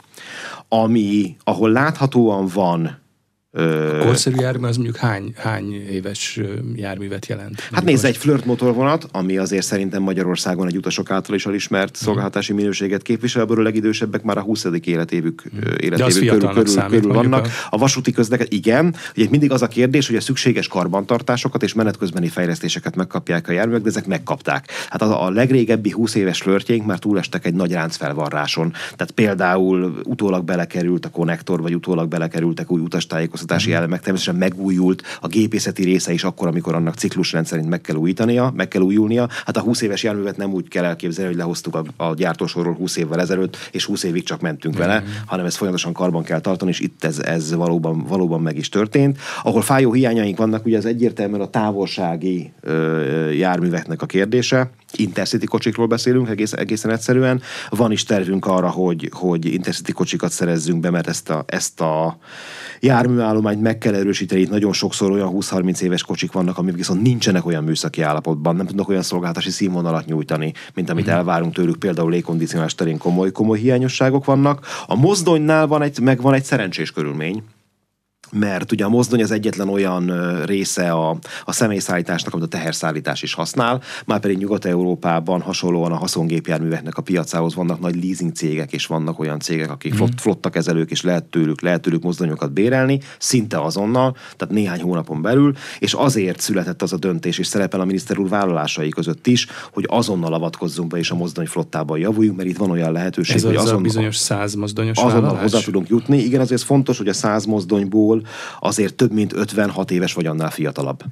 Ahol láthatóan van a korszerű jármű az mondjuk hány éves járművet jelent? Hát nézd, egy Flirt motorvonat, ami azért szerintem Magyarországon egy utasok által is elismert szolgáltatási minőséget képvisel, ebből a legidősebbek már a 20. életévük körül vannak. A vasúti közlekedés, igen. Ugye mindig az a kérdés, hogy a szükséges karbantartásokat és menetközbeni fejlesztéseket megkapják a járművek, de ezek megkapták. Hát a legrégebbi 20 éves Flirtjeink már túlestek egy nagy ráncfelvarráson. Tehát például utólag belekerült a konnektor, vagy utólag belekerültek új utastájékoztatási elemek, természetesen megújult a gépészeti része is akkor, amikor annak ciklusrend szerint meg kell újulnia. Hát a 20 éves járművet nem úgy kell elképzelni, hogy lehoztuk a gyártósorról 20 évvel ezelőtt, és 20 évig csak mentünk vele, hanem ezt folyamatosan karban kell tartani, és itt ez valóban meg is történt. Ahol fájó hiányaink vannak, ugye az egyértelműen a távolsági járműveknek a kérdése. Intercity kocsikról beszélünk egészen egyszerűen. Van is tervünk arra, hogy Intercity kocsikat szerezzünk be, mert ezt a járműállományt meg kell erősíteni. Itt nagyon sokszor olyan 20-30 éves kocsik vannak, amik viszont nincsenek olyan műszaki állapotban, nem tudnak olyan szolgáltatási színvonalat nyújtani, mint amit elvárunk tőlük, például légkondicionálás terén komoly hiányosságok vannak. A mozdonynál van egy szerencsés körülmény, mert ugye a mozdony az egyetlen olyan része a személyszállításnak, amit a teherszállítás is használ, már pedig Nyugat-Európában hasonlóan a haszongépjárműveknek a piacához vannak nagy leasing cégek, és vannak olyan cégek, akik flottakezelők, és lehet tőlük mozdonyokat bérelni, szinte azonnal, tehát néhány hónapon belül, és azért született az a döntés, és szerepel a miniszter úr vállalásai között is, hogy azonnal avatkozzunk be, és a mozdony flottában javuljunk, mert itt van olyan lehetőség, ez hogy azonnal, a bizonyos 100 mozdonyos azonnal hozzá tudunk jutni. Igen, azért fontos, hogy a 100 mozdonyból azért több mint 56 éves vagy annál fiatalabb.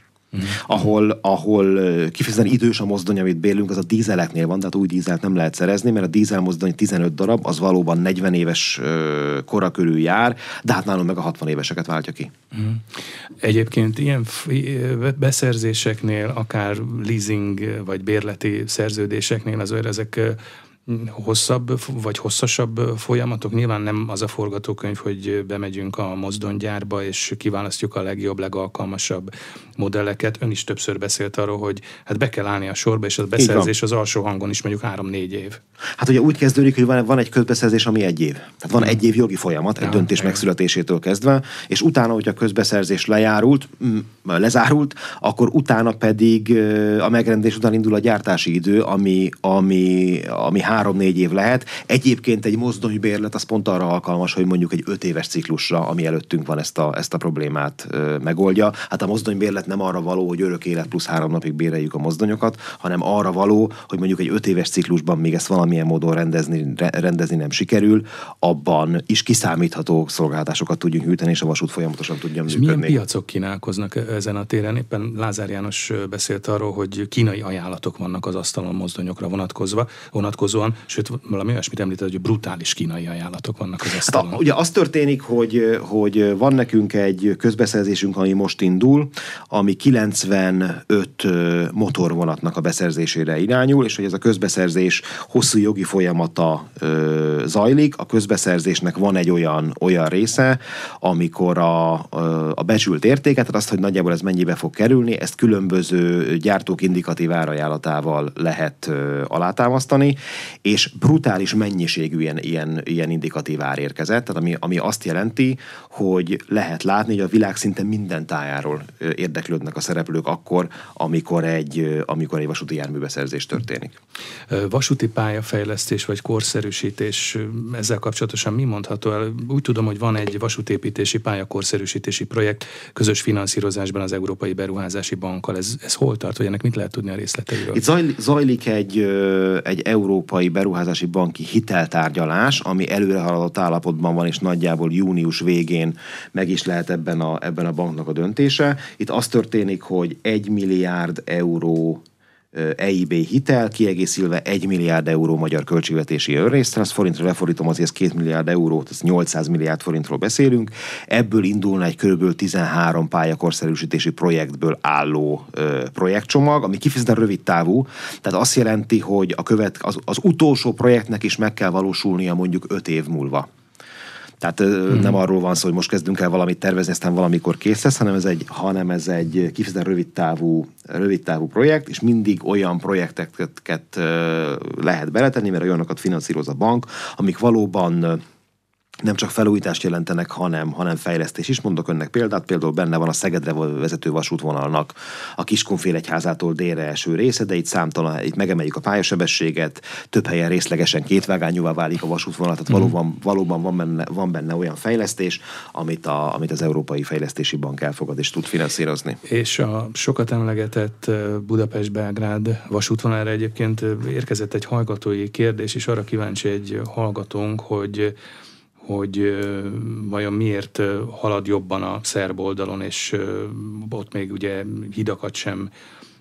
Ahol kifejezetten idős a mozdony, amit bérlünk, az a dízeleknél van, tehát új dízelt nem lehet szerezni, mert a dízelmozdony 15 darab, az valóban 40 éves kora körül jár, de hát nálunk meg a 60 éveseket váltja ki. Egyébként ilyen beszerzéseknél, akár leasing vagy bérleti szerződéseknél azért ezek hosszabb vagy hosszasabb folyamatok. Nyilván nem az a forgatókönyv, hogy bemegyünk a mozdonygyárba, és kiválasztjuk a legjobb, legalkalmasabb modelleket. Ön is többször beszélt arról, hogy hát be kell állni a sorba, és a beszerzés az alsó hangon is mondjuk 3-4 év. Hát ugye úgy kezdődik, hogy van egy közbeszerzés, ami 1 év. Tehát van 1 év jogi folyamat, egy döntés megszületésétől kezdve, és utána, hogyha a közbeszerzés lezárult, akkor utána pedig a megrendelés után indul a gyártási idő, ami 3-4 év lehet. Egyébként egy mozdonybérlet az pont arra alkalmas, hogy mondjuk egy 5 éves ciklusra, ami előttünk van, ezt a problémát megoldja. Hát a mozdonybérlet nem arra való, hogy örök élet plusz 3 napig béreljük a mozdonyokat, hanem arra való, hogy mondjuk egy 5 éves ciklusban még ezt valamilyen módon rendezni nem sikerül, abban is kiszámítható szolgáltatásokat tudjunk nyújtani, és a vasút folyamatosan tudja működni. Milyen piacok kínálkoznak ezen a téren? Éppen Lázár János beszélt arról, hogy kínai ajánlatok vannak az asztalon mozdonyokra vonatkozóan, sőt, valami olyasmit említett, hogy brutális kínai ajánlatok vannak az asztalon. Hát, ugye az történik, hogy van nekünk egy közbeszerzésünk, ami most indul, ami 95 motorvonatnak a beszerzésére irányul, és hogy ez a közbeszerzés hosszú jogi folyamata zajlik. A közbeszerzésnek van egy olyan része, amikor a becsült értéket, tehát azt, hogy nagyjából ez mennyibe fog kerülni, ezt különböző gyártók indikatív árajánlatával lehet alátámasztani, és brutális mennyiségű ilyen indikatív ár érkezett, tehát ami azt jelenti, hogy lehet látni, hogy a világ szinte minden tájáról érdeklődnek a szereplők akkor, amikor egy vasúti járműbeszerzés történik. Vasúti pályafejlesztés vagy korszerűsítés, ezzel kapcsolatosan mi mondható el? Úgy tudom, hogy van egy vasútépítési pályakorszerűsítési projekt közös finanszírozásban az Európai Beruházási Bankkal. Ez hol tart, vagy ennek mit lehet tudni a részleteiről? Itt zajlik egy Európai Beruházási Banki hiteltárgyalás, ami előrehaladott állapotban van, és nagyjából június végén meg is lehet ebben a banknak a döntése. Itt az történik, hogy 1 milliárd euró EIB hitel, kiegészülve 1 milliárd euró magyar költségvetési önrészre, azt forintra lefordítom, azért 2 milliárd eurót, ez 800 milliárd forintról beszélünk. Ebből indulna egy kb. 13 pályakorszerűsítési projektből álló projektcsomag, ami kifejezetten rövid távú, tehát azt jelenti, hogy az utolsó projektnek is meg kell valósulnia mondjuk 5 év múlva. Tehát nem arról van szó, hogy most kezdünk el valamit tervezni, aztán valamikor kész lesz, hanem ez egy kifejezetten rövid távú projekt, és mindig olyan projekteket lehet beletenni, mert olyanokat finanszíroz a bank, amik valóban nem csak felújítást jelentenek, hanem fejlesztés is. Mondok önnek példát, például benne van a Szegedre vezető vasútvonalnak a Kiskunfélegyházától délre eső része, de itt megemeljük a pályasebességet, több helyen részlegesen kétvágányúvá válik a vasútvonal, tehát valóban van benne olyan fejlesztés, amit az Európai Fejlesztési Bank elfogad és tud finanszírozni. És a sokat emlegetett Budapest-Belgrád vasútvonalra egyébként érkezett egy hallgatói kérdés, és arra kíváncsi egy hallgatónk, hogy vajon miért halad jobban a szerb oldalon, és ott még ugye hidakat sem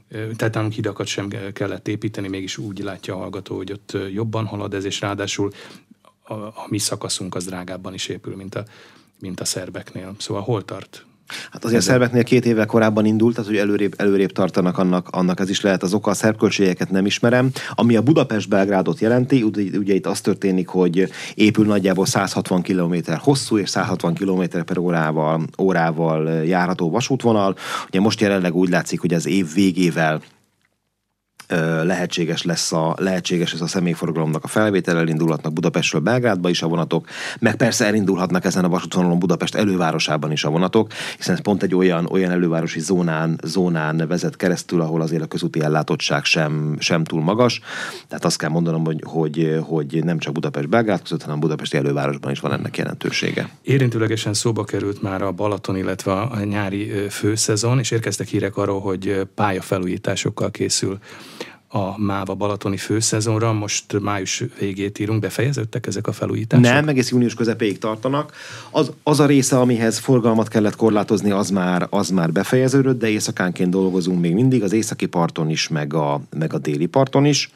kellett építeni, mégis úgy látja a hallgató, hogy ott jobban halad ez, és ráadásul a mi szakaszunk az drágábban is épül, mint a szerbeknél. Szóval hol tart? Hát azért a szerbeknél 2 évvel korábban indult, tehát hogy előrébb tartanak, annak ez is lehet az oka, a szerb költségeket nem ismerem. Ami a Budapest-Belgrádot jelenti, ugye itt az történik, hogy épül nagyjából 160 km hosszú és 160 km per órával járható vasútvonal. Ugye most jelenleg úgy látszik, hogy az év végével lehetséges lesz a személyforgalomnak a felvétel, elindulhatnak Budapestről Belgrádba is a vonatok, meg persze elindulhatnak ezen a vasútvonalon Budapest elővárosában is a vonatok, hiszen ez pont egy olyan elővárosi zónán vezet keresztül, ahol azért a közúti ellátottság sem túl magas. Tehát azt kell mondanom, hogy nem csak Budapest-Belgrád között, hanem Budapesti elővárosban is van ennek jelentősége. Érintőlegesen szóba került már a Balaton, illetve a nyári főszezon, és érkeztek hírek arról, hogy pályafelújításokkal készül a MÁV a balatoni főszezonra. Most május végét írunk, befejeződtek ezek a felújítások? Nem, egész június közepéig tartanak. Az a része, amihez forgalmat kellett korlátozni, az már befejeződött, de éjszakánként dolgozunk még mindig, az északi parton is, meg a déli parton is.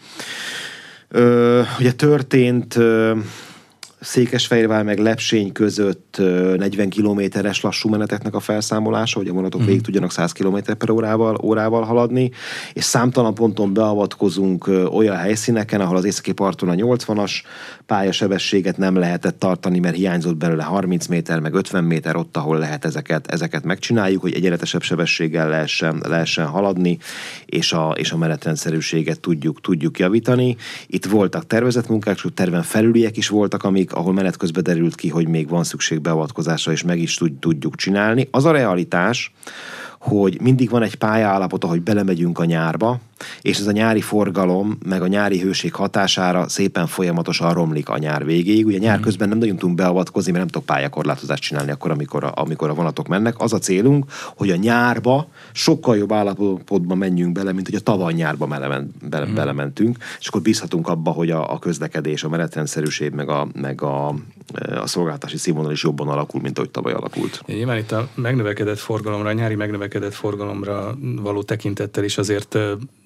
Ugye történt Székesfehérvár meg Lepsény között 40 kilométeres lassú meneteknek a felszámolása, hogy a vonatok végig tudjanak 100 km per órával haladni, és számtalan ponton beavatkozunk olyan helyszíneken, ahol az északi parton a 80-as pályasebességet nem lehetett tartani, mert hiányzott belőle 30 méter, meg 50 méter, ott, ahol lehet ezeket megcsináljuk, hogy egyenletesebb sebességgel lehessen haladni, és a menetrendszerűséget tudjuk javítani. Itt voltak tervezett munkák, és terven felüliek is voltak, ahol menet közben derült ki, hogy még van szükség beavatkozásra, és meg is tudjuk csinálni. Az a realitás, hogy mindig van egy pályaállapot, ahogy belemegyünk a nyárba, és ez a nyári forgalom, meg a nyári hőség hatására szépen folyamatosan romlik a nyár végéig. Ugye nyár közben nem nagyon tudunk beavatkozni, mert nem tudok pályakorlátozást csinálni akkor, amikor a vonatok mennek. Az a célunk, hogy a nyárba sokkal jobb állapotban menjünk bele, mint hogy a tavaly nyárba belementünk, és akkor bízhatunk abba, hogy a közlekedés, a menetrendszerűség, meg a szolgáltatási színvonal is jobban alakul, mint ahogy tavaly alakult. Nyilván itt a megnövekedett forgalomra, a nyári megnövekedett forgalomra való tekintettel is azért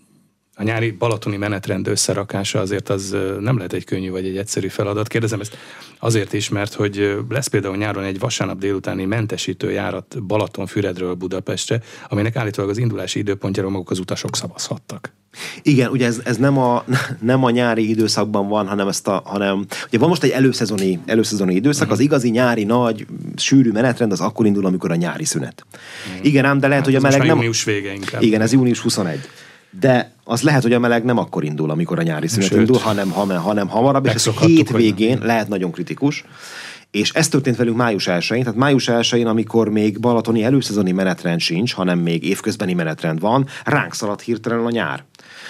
a nyári balatoni menetrend összerakása azért az nem lehet egy könnyű vagy egy egyszerű feladat. Kérdezem ezt azért is, mert hogy lesz például nyáron egy vasárnap délutáni mentesítő járat Balatonfüredről Budapestre, aminek állítólag az indulási időpontjáról maguk az utasok szavazhattak. Igen, ugye ez nem a nyári időszakban van, hanem ugye van most egy előszezoni időszak, az igazi nyári nagy, sűrű menetrend az akkor indul, amikor a nyári szünet. Igen, ám, de lehet, hogy a meleg nem... június vége inkább. Igen, ez június 21. De az lehet, hogy a meleg nem akkor indul, amikor a nyári szünet indul, hanem hamarabb, és ez hétvégén lehet nagyon kritikus. És ez történt velünk május 1-én, tehát május 1-én, amikor még balatoni előszezoni menetrend sincs, hanem még évközbeni menetrend van, ránk szaladt hirtelen a nyár.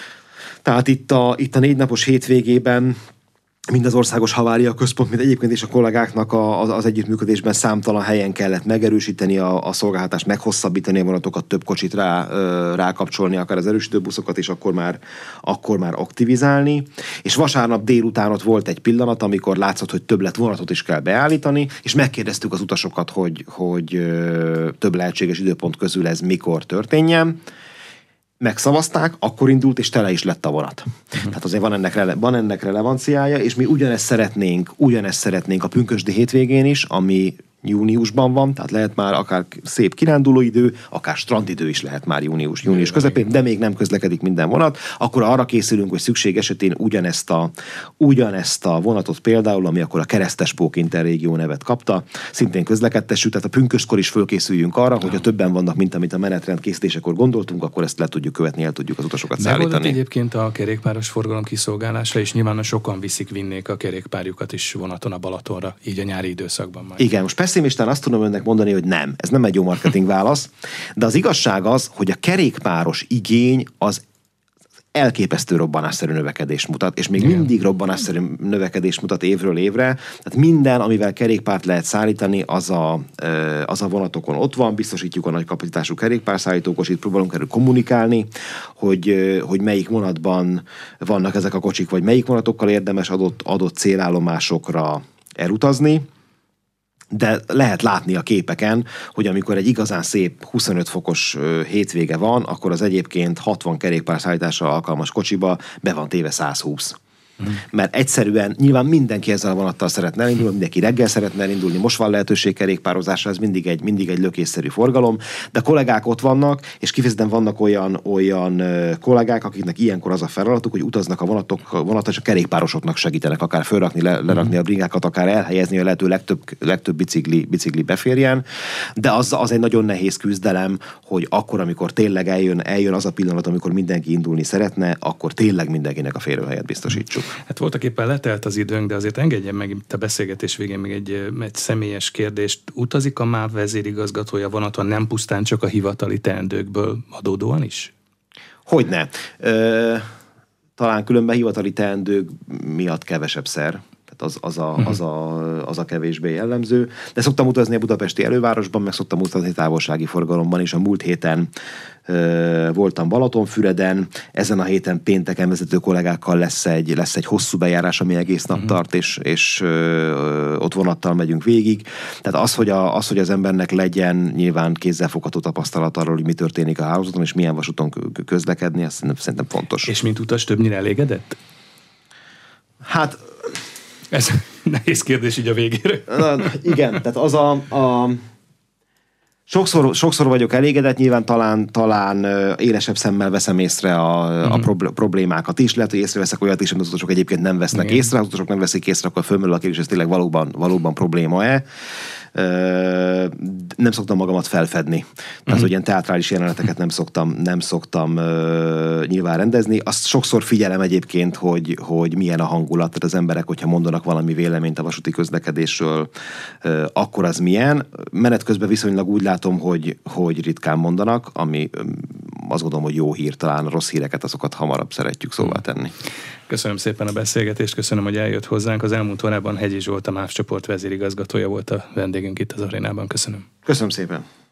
Tehát itt a 4 napos hétvégében mind az Országos Havária Központ, mint egyébként is a kollégáknak az együttműködésben számtalan helyen kellett megerősíteni a szolgáltatást, meghosszabbítani a vonatokat, több kocsit rákapcsolni, akár az erősítő buszokat, és akkor már aktivizálni. És vasárnap délután ott volt egy pillanat, amikor látszott, hogy többlet vonatot is kell beállítani, és megkérdeztük az utasokat, hogy több lehetséges időpont közül ez mikor történjen. megszavazták, akkor indult, és tele is lett a vonat. Tehát azért van ennek relevanciája, és mi ugyanezt szeretnénk a pünkösdi hétvégén is, ami júniusban van, tehát lehet már akár szép kirándulóidő, akár strandidő is lehet már június közepén, de még nem közlekedik minden vonat, akkor arra készülünk, hogy szükség esetén ugyanezt a vonatot például, ami akkor a Keresztespók Interrégió nevet kapta, szintén közlekedtessük, tehát a pünköstkor is fölkészüljünk arra, hogyha többen vannak, mint amit a menetrend készítésekor gondoltunk, akkor ezt le tudjuk követni, el tudjuk az utasokat szállítani. Megoldott egyébként a kerékpáros forgalom kiszolgálása, és nyilván sokan vinnék a kerékpárjukat is vonaton a Balatonra, így a nyári időszakban majd. Igen, most pessimistán azt tudom önnek mondani, hogy nem. Ez nem egy jó marketing válasz, de az igazság az, hogy a kerékpáros igény az elképesztő robbanásszerű növekedést mutat, és még mindig robbanásszerű növekedést mutat évről évre. Tehát minden, amivel kerékpárt lehet szállítani, az a vonatokon ott van, biztosítjuk a nagy kapacitású kerékpárszállítókocsit, próbálunk erről kommunikálni, hogy melyik vonatban vannak ezek a kocsik, vagy melyik vonatokkal érdemes adott célállomásokra elutazni. De lehet látni a képeken, hogy amikor egy igazán szép 25 fokos hétvége van, akkor az egyébként 60 kerékpárszállításra alkalmas kocsiba be van téve 120. Mert egyszerűen nyilván mindenki ezzel a vonattal szeretne elindulni, mindenki reggel szeretne elindulni, most van lehetőség kerékpározásra, ez mindig egy lökésszerű forgalom, de kollégák ott vannak, és kifejezetten vannak olyan kollégák, akiknek ilyenkor az a feladatuk, hogy utaznak a vonaton, és a kerékpárosoknak segítenek, akár fölrakni, lerakni a bringákat, akár elhelyezni, a lehető legtöbb bicikli beférjen, de az egy nagyon nehéz küzdelem, hogy akkor, amikor tényleg eljön az a pillanat, amikor mindenki indulni szeretne, akkor tényleg mindenkinek a férőhelyet biztosítsuk. Hát voltak éppen letelt az időnk, de azért engedjen meg itt a beszélgetés végén még egy személyes kérdést. Utazik a MÁV vezérigazgatója vonaton nem pusztán csak a hivatali teendőkből adódóan is? Hogyne. Talán különben hivatali teendők miatt kevesebb szer. Tehát az a kevésbé jellemző. De szoktam utazni a budapesti elővárosban, meg szoktam utazni távolsági forgalomban is. A múlt héten voltam Balatonfüreden, ezen a héten pénteken vezető kollégákkal lesz egy hosszú bejárás, ami egész nap tart, és ott vonattal megyünk végig. Tehát az, hogy az embernek legyen nyilván kézzelfogható tapasztalat arról, hogy mi történik a hálózaton, és milyen vasúton közlekedni, ez szerintem fontos. És mint utas többnyire elégedett? Hát ez nehéz kérdés így a végére. Igen, tehát sokszor vagyok elégedett, nyilván talán élesebb szemmel veszem észre a problémákat is. Lehet, hogy észreveszek olyat is, amit az utasok egyébként nem vesznek észre. Az utasok nem veszik észre, akkor fölmerül a kérdés, ez tényleg valóban probléma-e. Nem szoktam magamat felfedni. Tehát, hogy ilyen teátrális jeleneteket nem szoktam nyilván rendezni. Azt sokszor figyelem egyébként, hogy milyen a hangulat. Tehát az emberek, hogyha mondanak valami véleményt a vasúti közlekedésről, akkor az milyen. Menet közben viszonylag úgy látom, hogy ritkán mondanak, ami azt gondolom, hogy jó hír, talán a rossz híreket, azokat hamarabb szeretjük szóvá tenni. Köszönöm szépen a beszélgetést, köszönöm, hogy eljött hozzánk. Az elmúlt órában Hegyi Zsolt, a MÁV csoport vezérigazgatója volt a vendégünk itt az arénában. Köszönöm. Köszönöm szépen.